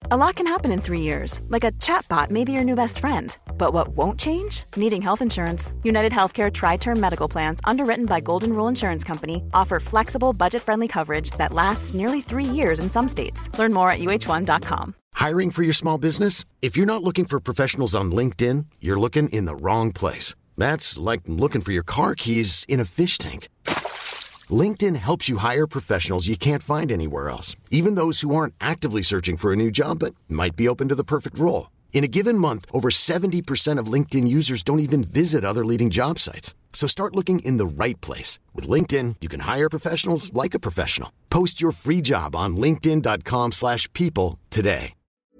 A lot can happen in 3 years, like a chatbot may be your new best friend. But what won't change? Needing health insurance. United Healthcare Tri-Term Medical Plans, underwritten by Golden Rule Insurance Company, offer flexible, budget-friendly coverage that lasts nearly 3 years in some states. Learn more at uh1.com. Hiring for your small business? If you're not looking for professionals on LinkedIn, you're looking in the wrong place. That's like looking for your car keys in a fish tank. LinkedIn helps you hire professionals you can't find anywhere else, even those who aren't actively searching for a new job but might be open to the perfect role. In a given month, over 70% of LinkedIn users don't even visit other leading job sites. So start looking in the right place. With LinkedIn, you can hire professionals like a professional. Post your free job on linkedin.com/people today.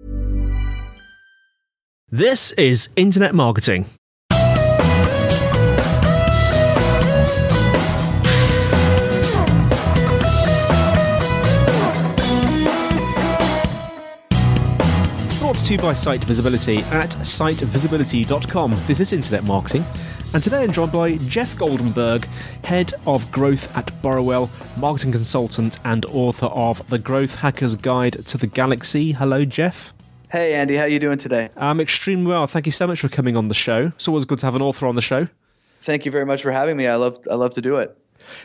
This is Internet Marketing. Brought to you by Site Visibility at sitevisibility.com. This is Internet Marketing, and today I'm joined by Jeff Goldenberg, Head of Growth at Borrowell, marketing consultant and author of The Growth Hacker's Guide to the Galaxy. Hello, Jeff. Hey, Andy. How are you doing today? I'm extremely well. Thank you so much for coming on the show. It's always good to have an author on the show. Thank you very much for having me. I love to do it.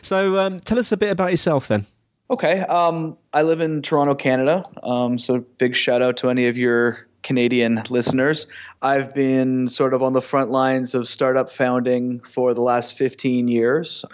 So tell us a bit about yourself then. Okay. I live in Toronto, Canada. So big shout out to any of your Canadian listeners. I've been sort of on the front lines of startup founding for the last 15 years.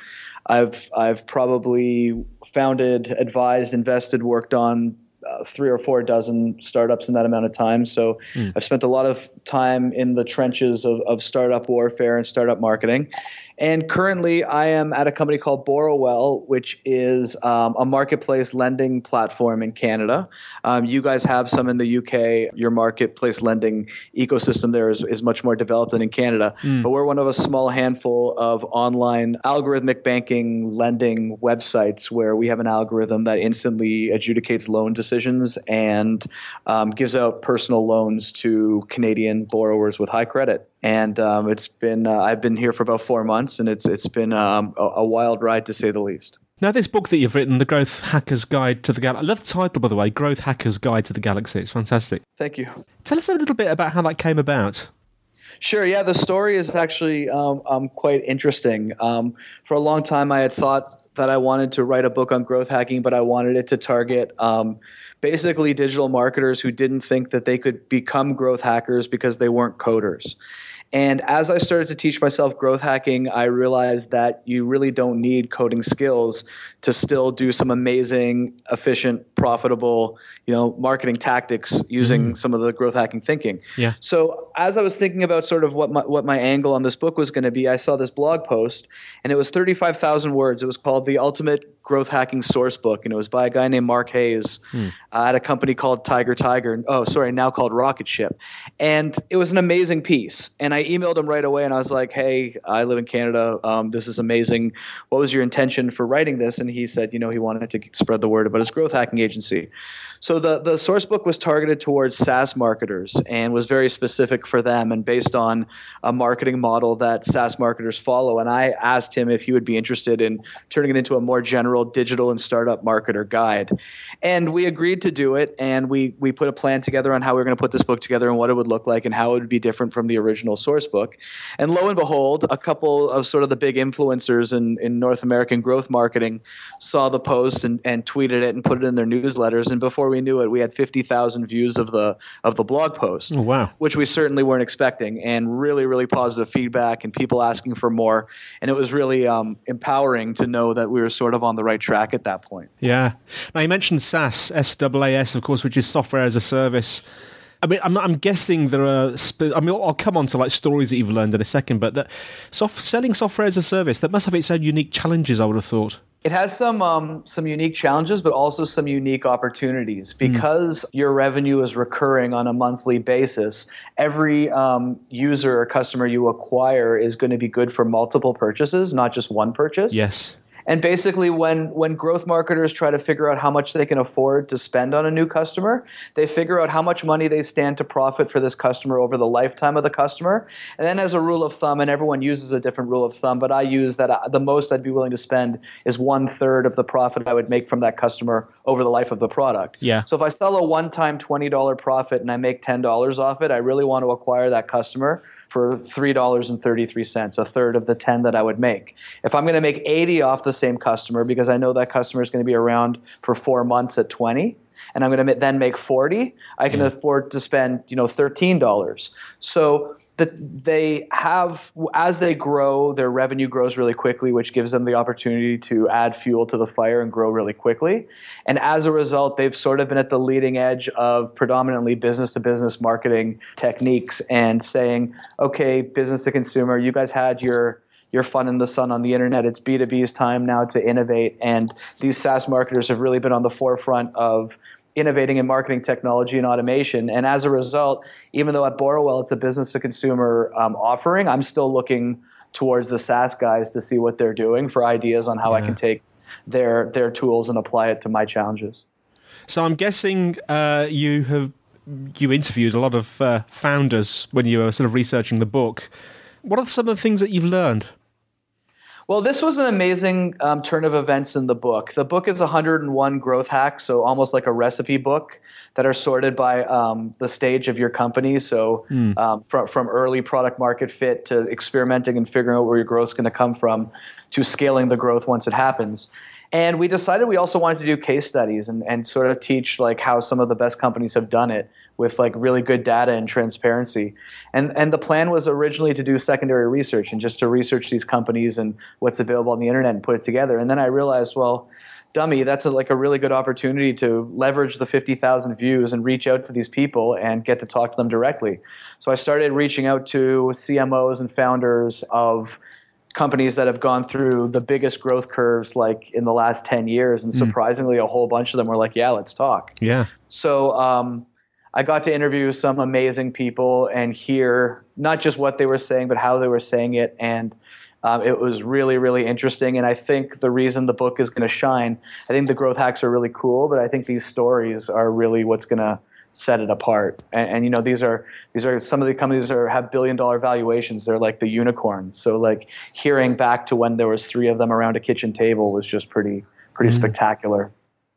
I've probably founded, advised, invested, worked on 3 or 4 dozen startups in that amount of time. So I've spent a lot of time in the trenches of startup warfare and startup marketing. And currently I am at a company called Borrowell, which is a marketplace lending platform in Canada. You guys have some in the UK. Your marketplace lending ecosystem there is much more developed than in Canada. But we're one of a small handful of online algorithmic banking lending websites where we have an algorithm that instantly adjudicates loan decisions and gives out personal loans to Canadian borrowers with high credit. And it's been I've been here for about 4 months, and it's been a wild ride to say the least. Now, this book that you've written, The Growth Hacker's Guide to the Galaxy, I love the title, by the way, Growth Hacker's Guide to the Galaxy. It's fantastic. Thank you. Tell us a little bit about how that came about. Sure. Yeah, the story is actually quite interesting. For a long time, I had thought that I wanted to write a book on growth hacking, but I wanted it to target basically digital marketers who didn't think that they could become growth hackers because they weren't coders. And as I started to teach myself growth hacking, I realized that you really don't need coding skills to still do some amazing, efficient, profitable, marketing tactics using some of the growth hacking thinking. Yeah. So as I was thinking about sort of what my angle on this book was going to be, I saw this blog post, and it was 35,000 words. It was called The Ultimate Growth Hacking Source Book, and it was by a guy named Mark Hayes at a company called now called Rocket Ship. And it was an amazing piece. And I emailed him right away, and I was like, hey, I live in Canada. This is amazing. What was your intention for writing this? And he said, he wanted to spread the word about his growth hacking agency. So the source book was targeted towards SaaS marketers and was very specific for them and based on a marketing model that SaaS marketers follow. And I asked him if he would be interested in turning it into a more general digital and startup marketer guide. And we agreed to do it, and we put a plan together on how we were going to put this book together and what it would look like and how it would be different from the original source book. And lo and behold, a couple of sort of the big influencers in North American growth marketing saw the post and tweeted it and put it in their newsletters. And before we knew it, we had 50,000 views of the blog post. Oh, wow. Which we certainly weren't expecting, and really, really positive feedback and people asking for more. And it was really empowering to know that we were sort of on the right track at that point. Yeah. Now, you mentioned SaaS, SaaS, of course, which is software as a service. I mean, I'm guessing there are. I'll come on to like stories that you've learned in a second, but selling software as a service, that must have its own unique challenges, I would have thought. It has some unique challenges, but also some unique opportunities. Because your revenue is recurring on a monthly basis, every user or customer you acquire is going to be good for multiple purchases, not just one purchase. Yes. And basically, when growth marketers try to figure out how much they can afford to spend on a new customer, they figure out how much money they stand to profit for this customer over the lifetime of the customer. And then as a rule of thumb, and everyone uses a different rule of thumb, but I use that the most I'd be willing to spend is 1/3 of the profit I would make from that customer over the life of the product. Yeah. So if I sell a one-time $20 profit and I make $10 off it, I really want to acquire that customer for $3.33, a third of the 10 that I would make. If I'm going to make 80 off the same customer because I know that customer is going to be around for 4 months at 20, and I'm going to then make 40, I can afford to spend, $13. So they have, as they grow, their revenue grows really quickly, which gives them the opportunity to add fuel to the fire and grow really quickly. And as a result, they've sort of been at the leading edge of predominantly business-to-business marketing techniques and saying, okay, business to consumer, you guys had your fun in the sun on the internet. It's B2B's time now to innovate. And these SaaS marketers have really been on the forefront of innovating in marketing technology and automation. And as a result, even though at Borrowell it's a business-to-consumer offering, I'm still looking towards the SaaS guys to see what they're doing for ideas on how I can take their tools and apply it to my challenges. So I'm guessing you interviewed a lot of founders when you were sort of researching the book. What are some of the things that you've learned? Well, this was an amazing turn of events in the book. The book is 101 growth hacks, so almost like a recipe book that are sorted by the stage of your company. So from early product market fit to experimenting and figuring out where your growth is going to come from to scaling the growth once it happens. And we decided we also wanted to do case studies and sort of teach like how some of the best companies have done it with like really good data and transparency. And the plan was originally to do secondary research and just to research these companies and what's available on the internet and put it together. And then I realized, well, dummy, that's a really good opportunity to leverage the 50,000 views and reach out to these people and get to talk to them directly. So I started reaching out to CMOs and founders of companies that have gone through the biggest growth curves like in the last 10 years. And surprisingly, a whole bunch of them were like, yeah, let's talk. Yeah. So I got to interview some amazing people and hear not just what they were saying, but how they were saying it. And it was really, really interesting. And I think the reason the book is going to shine, I think the growth hacks are really cool, but I think these stories are really what's going to set it apart. And these are some of the companies that have billion-dollar valuations. They're like the unicorn. So like hearing back to when there was 3 of them around a kitchen table was just pretty spectacular.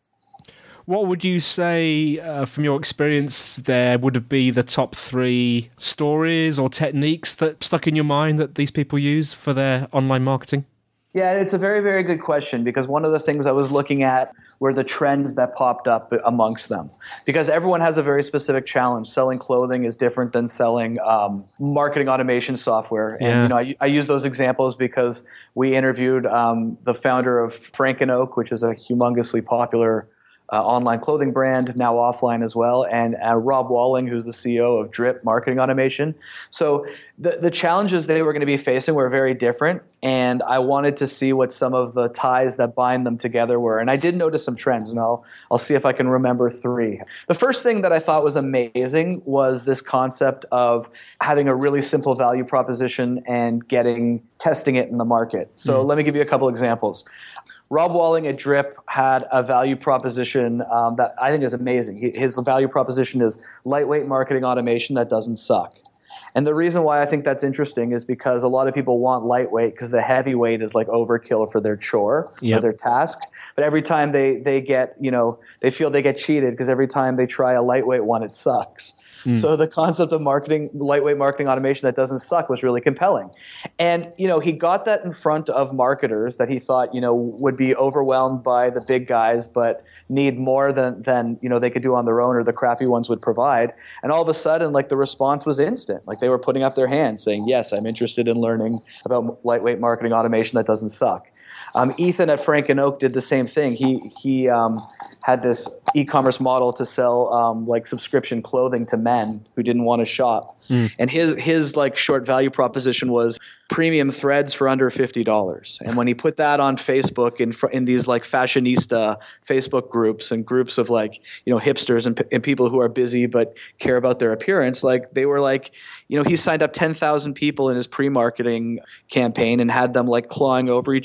What would you say, from your experience there, would be the top 3 stories or techniques that stuck in your mind that these people use for their online marketing? Yeah, it's a very, very good question because one of the things I was looking at were the trends that popped up amongst them. Because everyone has a very specific challenge. Selling clothing is different than selling marketing automation software. And I use those examples because we interviewed the founder of Frank & Oak, which is a humongously popular online clothing brand, now offline as well, and Rob Walling, who's the CEO of Drip Marketing Automation. So the challenges they were going to be facing were very different, and I wanted to see what some of the ties that bind them together were. And I did notice some trends, and I'll see if I can remember 3. The first thing that I thought was amazing was this concept of having a really simple value proposition and testing it in the market. So let me give you a couple examples. Rob Walling at Drip had a value proposition that I think is amazing. His value proposition is lightweight marketing automation that doesn't suck. And the reason why I think that's interesting is because a lot of people want lightweight because the heavyweight is like overkill for their chore or their task. But every time they get, they feel they get cheated because every time they try a lightweight one, it sucks. So the concept of lightweight marketing automation that doesn't suck was really compelling. And, he got that in front of marketers that he thought, would be overwhelmed by the big guys, but need more than they could do on their own or the crappy ones would provide. And all of a sudden, the response was instant. Like they were putting up their hands saying, yes, I'm interested in learning about lightweight marketing automation that doesn't suck. Ethan at Frank & Oak did the same thing. He had this e-commerce model to sell subscription clothing to men who didn't want to shop. And his short value proposition was premium threads for under $50. And when he put that on Facebook in these fashionista Facebook groups and groups of hipsters and people who are busy but care about their appearance, they were he signed up 10,000 people in his pre-marketing campaign and had them clawing over each other to try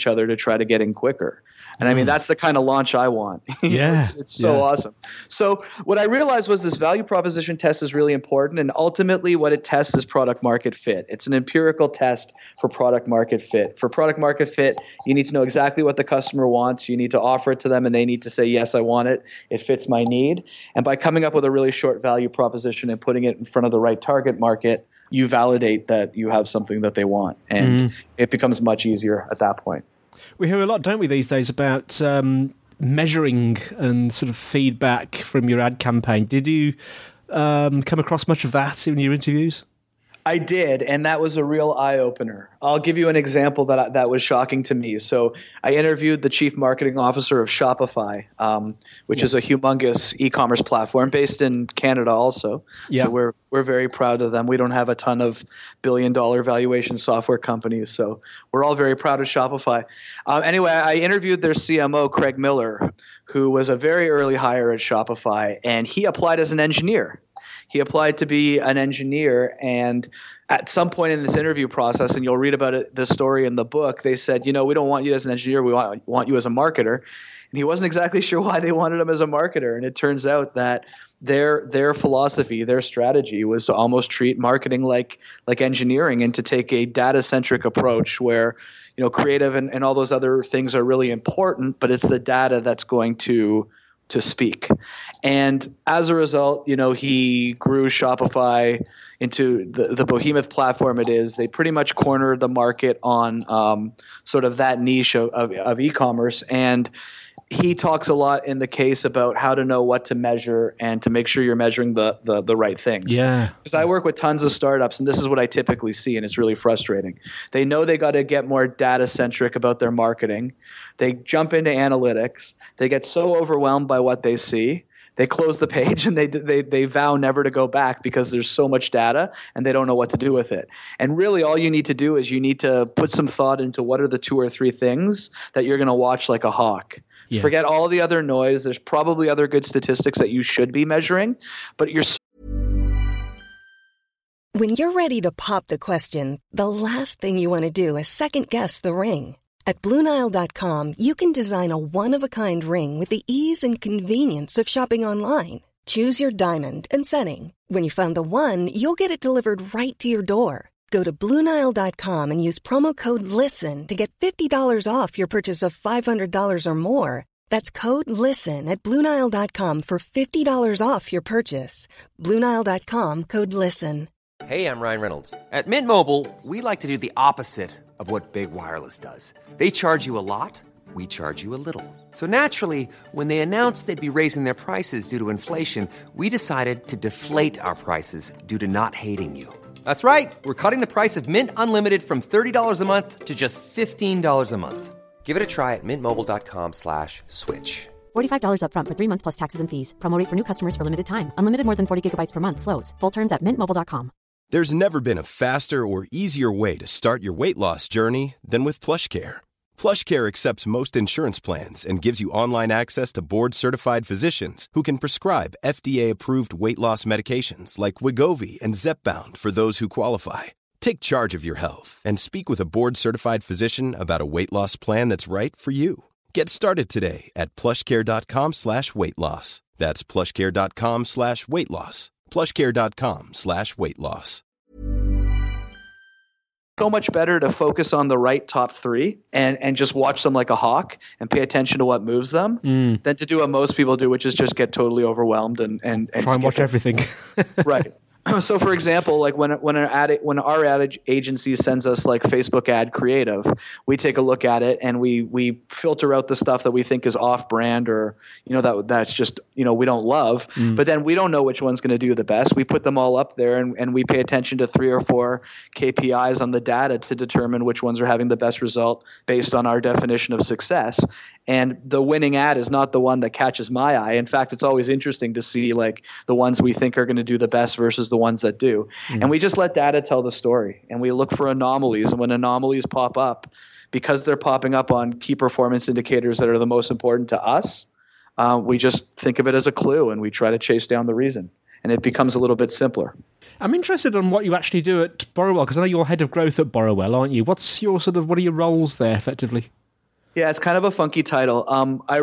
try to get in quicker. And I mean, that's the kind of launch I want. Yeah. It's so awesome. So what I realized was this value proposition test is really important. And ultimately what it tests is product market fit. It's an empirical test for product market fit. For product market fit, you need to know exactly what the customer wants. You need to offer it to them and they need to say, yes, I want it. It fits my need. And by coming up with a really short value proposition and putting it in front of the right target market, you validate that you have something that they want. And it becomes much easier at that point. We hear a lot, don't we, these days about measuring and sort of feedback from your ad campaign. Did you come across much of that in your interviews? I did, and that was a real eye-opener. I'll give you an example that was shocking to me. So I interviewed the chief marketing officer of Shopify, which is a humongous e-commerce platform based in Canada also. Yeah. So we're very proud of them. We don't have a ton of billion-dollar valuation software companies, so we're all very proud of Shopify. Anyway, I interviewed their CMO, Craig Miller, who was a very early hire at Shopify, and he applied as an engineer. He applied to be an engineer, and at some point in this interview process, and you'll read about it, the story in the book, they said, we don't want you as an engineer, we want you as a marketer. And he wasn't exactly sure why they wanted him as a marketer. And it turns out that their philosophy, their strategy was to almost treat marketing like engineering and to take a data-centric approach where creative and all those other things are really important, but it's the data that's going to speak. And as a result, he grew Shopify into the behemoth platform it is. They pretty much cornered the market on sort of that niche of e-commerce. And he talks a lot in the case about how to know what to measure and to make sure you're measuring the right things. Yeah. Because I work with tons of startups, and this is what I typically see, and it's really frustrating. They know they got to get more data-centric about their marketing. They jump into analytics. They get so overwhelmed by what they see. They close the page and they vow never to go back because there's so much data and they don't know what to do with it. And really all you need to do is you need to put some thought into what are the 2 or 3 things that you're going to watch like a hawk. Yeah. Forget all the other noise. There's probably other good statistics that you should be measuring, but you're. When you're ready to pop the question, the last thing you want to do is second guess the ring. At BlueNile.com, you can design a one-of-a-kind ring with the ease and convenience of shopping online. Choose your diamond and setting. When you find the one, you'll get it delivered right to your door. Go to BlueNile.com and use promo code LISTEN to get $50 off your purchase of $500 or more. That's code LISTEN at BlueNile.com for $50 off your purchase. BlueNile.com, code LISTEN. Hey, I'm Ryan Reynolds. At Mint Mobile, we like to do the opposite of what Big Wireless does. They charge you a lot, we charge you a little. So naturally, when they announced they'd be raising their prices due to inflation, we decided to deflate our prices due to not hating you. That's right. We're cutting the price of Mint Unlimited from $30 a month to just $15 a month. Give it a try at mintmobile.com/switch. $45 up front for 3 months plus taxes and fees. Promo rate for new customers for limited time. Unlimited more than 40 gigabytes per month. Slows full terms at mintmobile.com. There's never been a faster or easier way to start your weight loss journey than with PlushCare. PlushCare accepts most insurance plans and gives you online access to board-certified physicians who can prescribe FDA-approved weight loss medications like Wegovy and Zepbound for those who qualify. Take charge of your health and speak with a board-certified physician about a weight loss plan that's right for you. Get started today at plushcare.com/weight-loss. That's plushcare.com/weight-loss. plushcare.com/weight-loss. So much better to focus on the right top 3 and just watch them like a hawk and pay attention to what moves them than to do what most people do, which is just get totally overwhelmed and try and watch everything. Right. So, for example, like when our ad agency sends us like Facebook ad creative, we take a look at it and we filter out the stuff that we think is off brand or that's just we don't love. But then we don't know which one's going to do the best. We put them all up there and we pay attention to 3 or 4 KPIs on the data to determine which ones are having the best result based on our definition of success. And the winning ad is not the one that catches my eye. In fact, it's always interesting to see like the ones we think are going to do the best versus the ones that do. And we just let data tell the story. And we look for anomalies. And when anomalies pop up, because they're popping up on key performance indicators that are the most important to us, we just think of it as a clue and we try to chase down the reason. And it becomes a little bit simpler. I'm interested in what you actually do at Borrowell, because I know you're head of growth at Borrowell, aren't you? What are your roles there effectively? Yeah, it's kind of a funky title. I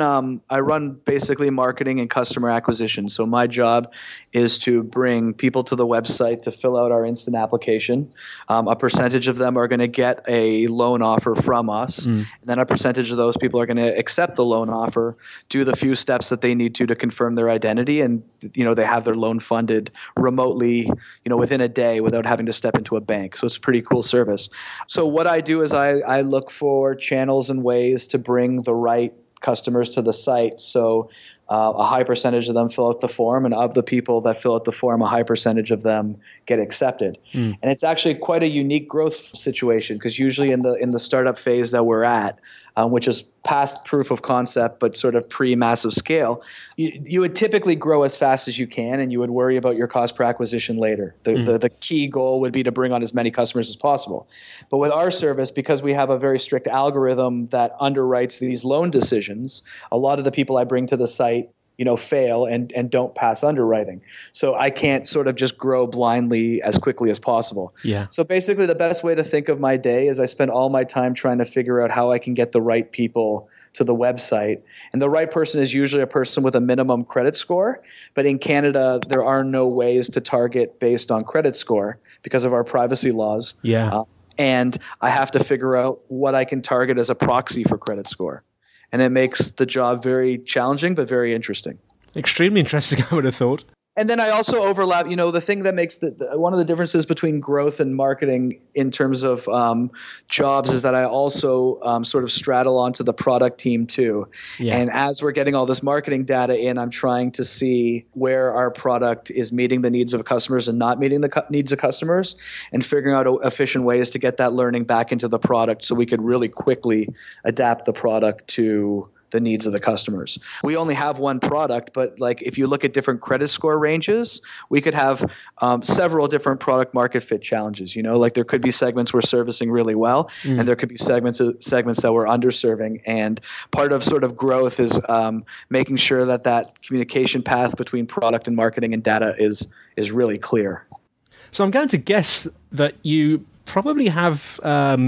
run basically marketing and customer acquisition. So my job is to bring people to the website to fill out our instant application. A percentage of them are going to get a loan offer from us, and then a percentage of those people are going to accept the loan offer, do the few steps that they need to confirm their identity, and they have their loan funded remotely, within a day without having to step into a bank. So it's a pretty cool service. So what I do is I look for channels and ways to bring the right customers to the site. So a high percentage of them fill out the form, and of the people that fill out the form, a high percentage of them get accepted. And it's actually quite a unique growth situation, because usually in the startup phase that we're at, which is past proof of concept but sort of pre-massive scale, you would typically grow as fast as you can, and you would worry about your cost per acquisition later. The key goal would be to bring on as many customers as possible. But with our service, because we have a very strict algorithm that underwrites these loan decisions, a lot of the people I bring to the site fail and don't pass underwriting. So I can't sort of just grow blindly as quickly as possible. Yeah. So basically the best way to think of my day is I spend all my time trying to figure out how I can get the right people to the website. And the right person is usually a person with a minimum credit score. But in Canada, there are no ways to target based on credit score because of our privacy laws. Yeah. And I have to figure out what I can target as a proxy for credit score. And it makes the job very challenging, but very interesting. Extremely interesting, I would have thought. And then I also overlap, the thing that makes one of the differences between growth and marketing in terms of jobs is that I also sort of straddle onto the product team too. Yeah. And as we're getting all this marketing data in, I'm trying to see where our product is meeting the needs of customers and not meeting the needs of customers, and figuring out efficient ways to get that learning back into the product so we could really quickly adapt the product to the needs of the customers. We only have one product, but if you look at different credit score ranges, we could have several different product market fit challenges. There could be segments we're servicing really well, and there could be segments that we're underserving. And part of sort of growth is making sure that communication path between product and marketing and data is really clear. So I'm going to guess that you probably have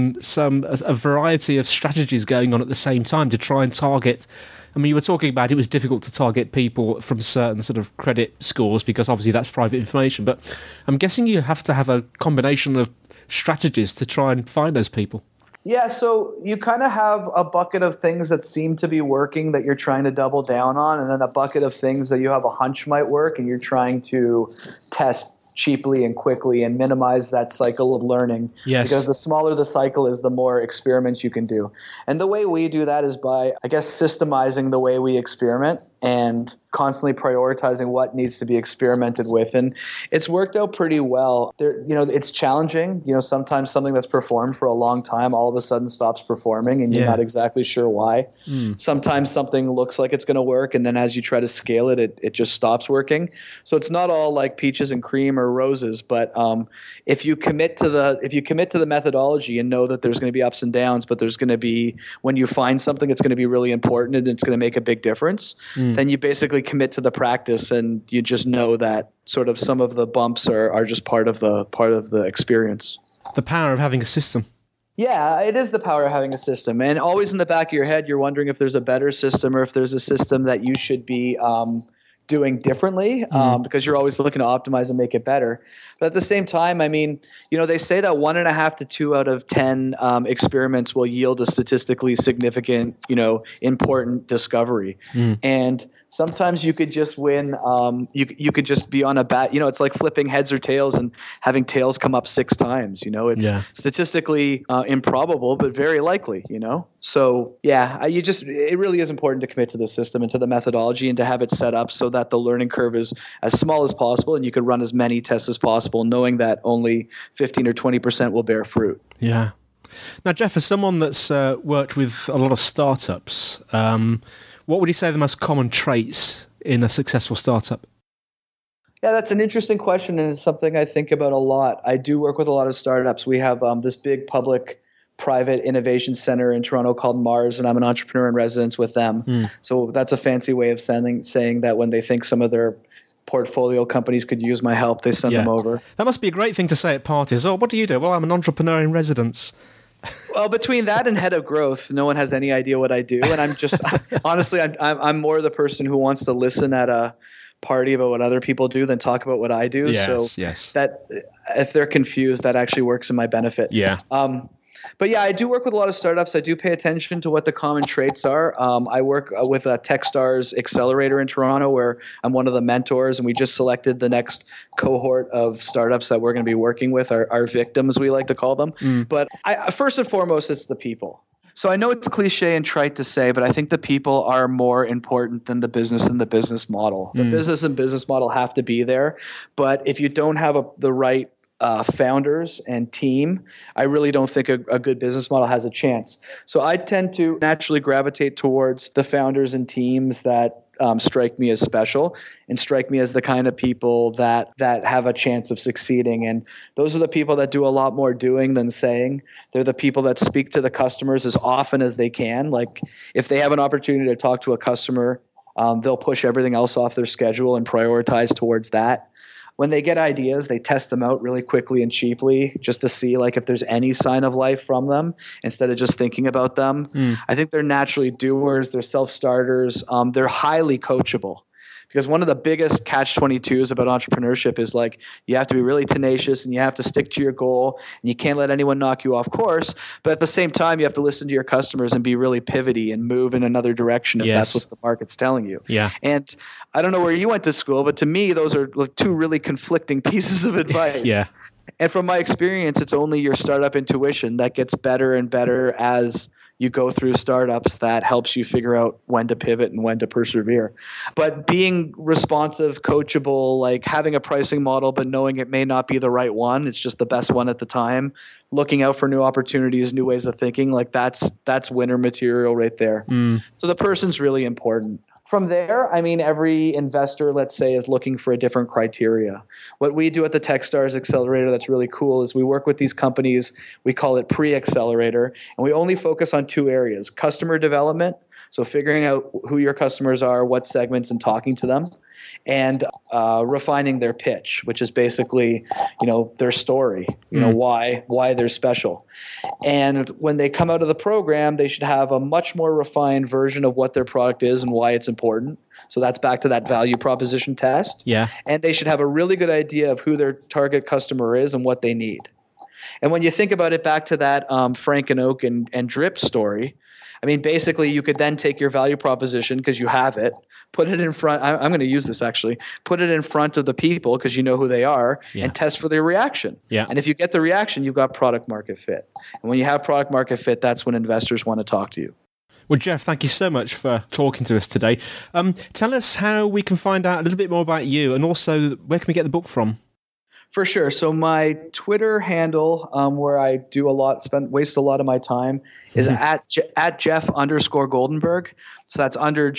a variety of strategies going on at the same time to try and target. I mean, you were talking about it was difficult to target people from certain sort of credit scores because obviously that's private information, but I'm guessing you have to have a combination of strategies to try and find those people. Yeah, so you kind of have a bucket of things that seem to be working that you're trying to double down on, and then a bucket of things that you have a hunch might work and you're trying to test cheaply and quickly and minimize that cycle of learning. Yes. Because the smaller the cycle is, the more experiments you can do. And the way we do that is by, systemizing the way we experiment and constantly prioritizing what needs to be experimented with. And it's worked out pretty well. It's challenging. Sometimes something that's performed for a long time all of a sudden stops performing and you're not exactly sure why. Sometimes something looks like it's going to work, and then as you try to scale it, it just stops working. So it's not all like peaches and cream or roses, but if you commit to the methodology and know that there's going to be ups and downs, but there's going to be, when you find something that's going to be really important and it's going to make a big difference, then you basically commit to the practice, and you just know that sort of some of the bumps are just part of the experience. The power of having a system. Yeah, it is the power of having a system. And always in the back of your head, you're wondering if there's a better system or if there's a system that you should be doing differently, because you're always looking to optimize and make it better. But at the same time, I mean, they say that 1.5 to 2 out of 10 experiments will yield a statistically significant, important discovery. And sometimes you could just win. You could just be on a bat. It's like flipping heads or tails and having tails come up 6 times. It's statistically improbable, but very likely. So yeah, it really is important to commit to the system and to the methodology and to have it set up so that the learning curve is as small as possible, and you could run as many tests as possible, knowing that only 15 or 20% will bear fruit. Yeah. Now, Jeff, as someone that's worked with a lot of startups, what would you say are the most common traits in a successful startup? Yeah, that's an interesting question, and it's something I think about a lot. I do work with a lot of startups. We have this big public-private innovation center in Toronto called Mars, and I'm an entrepreneur in residence with them. So that's a fancy way of saying that when they think some of their portfolio companies could use my help, they send them over. That must be a great thing to say at parties. Oh, what do you do? Well, I'm an entrepreneur in residence. Well, between that and head of growth, no one has any idea what I do. And I'm just, honestly, I'm more the person who wants to listen at a party about what other people do than talk about what I do. Yes. That if they're confused, that actually works in my benefit. Yeah. But yeah, I do work with a lot of startups. I do pay attention to what the common traits are. I work with a Techstars Accelerator in Toronto, where I'm one of the mentors, and we just selected the next cohort of startups that we're going to be working with, our victims, we like to call them. But first and foremost, it's the people. So I know it's cliche and trite to say, but I think the people are more important than the business and the business model. The business and business model have to be there, but if you don't have the right founders and team, I really don't think a good business model has a chance. So I tend to naturally gravitate towards the founders and teams that strike me as special and strike me as the kind of people that have a chance of succeeding. And those are the people that do a lot more doing than saying. They're the people that speak to the customers as often as they can. Like if they have an opportunity to talk to a customer, they'll push everything else off their schedule and prioritize towards that. When they get ideas, they test them out really quickly and cheaply just to see like if there's any sign of life from them instead of just thinking about them. I think they're naturally doers. They're self-starters. They're highly coachable. Because one of the biggest catch-22s about entrepreneurship is like you have to be really tenacious and you have to stick to your goal and you can't let anyone knock you off course. But at the same time, you have to listen to your customers and be really pivoty and move in another direction if that's what the market's telling you. Yeah. And I don't know where you went to school, but to me, those are like two really conflicting pieces of advice. Yeah. And from my experience, it's only your startup intuition that gets better and better as you go through startups that helps you figure out when to pivot and when to persevere. But being responsive, coachable, like having a pricing model, but knowing it may not be the right one, it's just the best one at the time, looking out for new opportunities, new ways of thinking, like that's winner material right there. So the person's really important. From there, I mean, every investor, let's say, is looking for a different criteria. What we do at the Techstars Accelerator that's really cool is we work with these companies. We call it pre-accelerator, and we only focus on two areas: customer development, so figuring out who your customers are, what segments, and talking to them, and refining their pitch, which is basically, their story, why they're special. And when they come out of the program, they should have a much more refined version of what their product is and why it's important. So that's back to that value proposition test. Yeah. And they should have a really good idea of who their target customer is and what they need. And when you think about it back to that Frank and Oak and Drip story, I mean, basically, you could then take your value proposition because you have it, put it in front. I'm going to use this actually. Put it in front of the people because you know who they are, and test for their reaction. Yeah. And if you get the reaction, you've got product market fit. And when you have product market fit, that's when investors want to talk to you. Well, Jeff, thank you so much for talking to us today. Tell us how we can find out a little bit more about you, and also where can we get the book from? For sure. So my Twitter handle, where I do waste a lot of my time, is at Jeff_Goldenberg. So that's under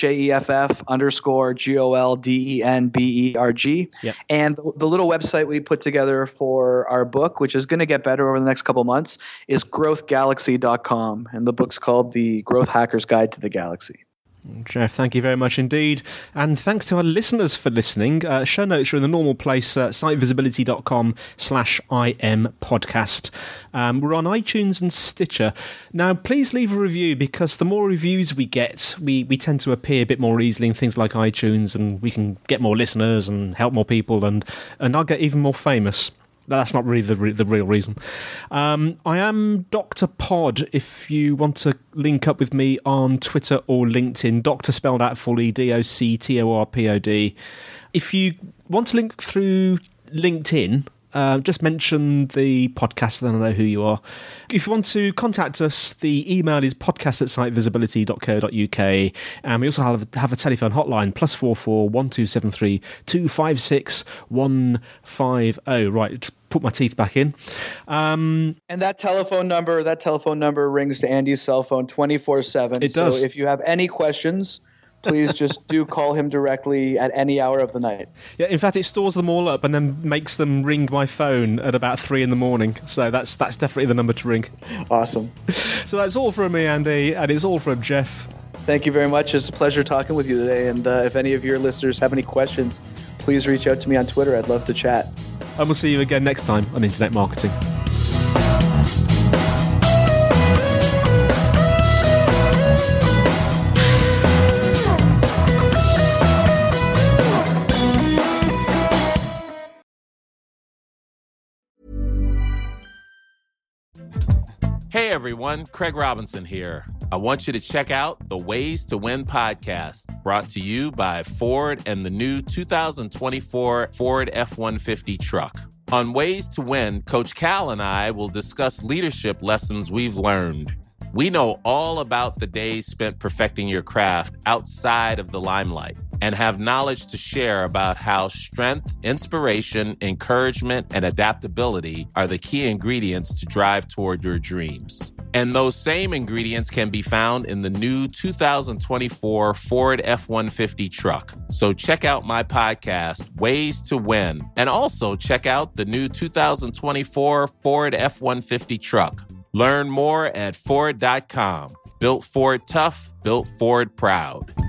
JEFF_GOLDENBERG. Yep. And the little website we put together for our book, which is going to get better over the next couple months, is growthgalaxy.com. And the book's called The Growth Hacker's Guide to the Galaxy. Jeff, thank you very much indeed. And thanks to our listeners for listening. Show notes are in the normal place, sitevisibility.com/IM podcast. We're on iTunes and Stitcher. Now, please leave a review, because the more reviews we get, we tend to appear a bit more easily in things like iTunes, and we can get more listeners and help more people, and I'll get even more famous. That's not really the real reason. I am Dr. Pod if you want to link up with me on Twitter or LinkedIn. Doctor spelled out fully, DOCTORPOD. If you want to link through LinkedIn, just mention the podcast, then I know who you are. If you want to contact us, the email is podcast@sitevisibility.co.uk, and we also have a telephone hotline, +44 1273 256 150. Right, let's put my teeth back in. And that telephone number rings to Andy's cell phone 24/7. It does. So if you have any questions, please just do call him directly at any hour of the night. Yeah, in fact, it stores them all up and then makes them ring my phone at about 3 a.m. So that's definitely the number to ring. Awesome. So that's all from me, Andy, and it's all from Jeff. Thank you very much. It's a pleasure talking with you today. And if any of your listeners have any questions, please reach out to me on Twitter. I'd love to chat. And we'll see you again next time on Internet Marketing. Hey everyone, Craig Robinson here. I want you to check out the Ways to Win podcast, brought to you by Ford and the new 2024 Ford F-150 truck. On Ways to Win, Coach Cal and I will discuss leadership lessons we've learned. We know all about the days spent perfecting your craft outside of the limelight and have knowledge to share about how strength, inspiration, encouragement, and adaptability are the key ingredients to drive toward your dreams. And those same ingredients can be found in the new 2024 Ford F-150 truck. So check out my podcast, Ways to Win, and also check out the new 2024 Ford F-150 truck. Learn more at Ford.com. Built Ford tough, built Ford proud.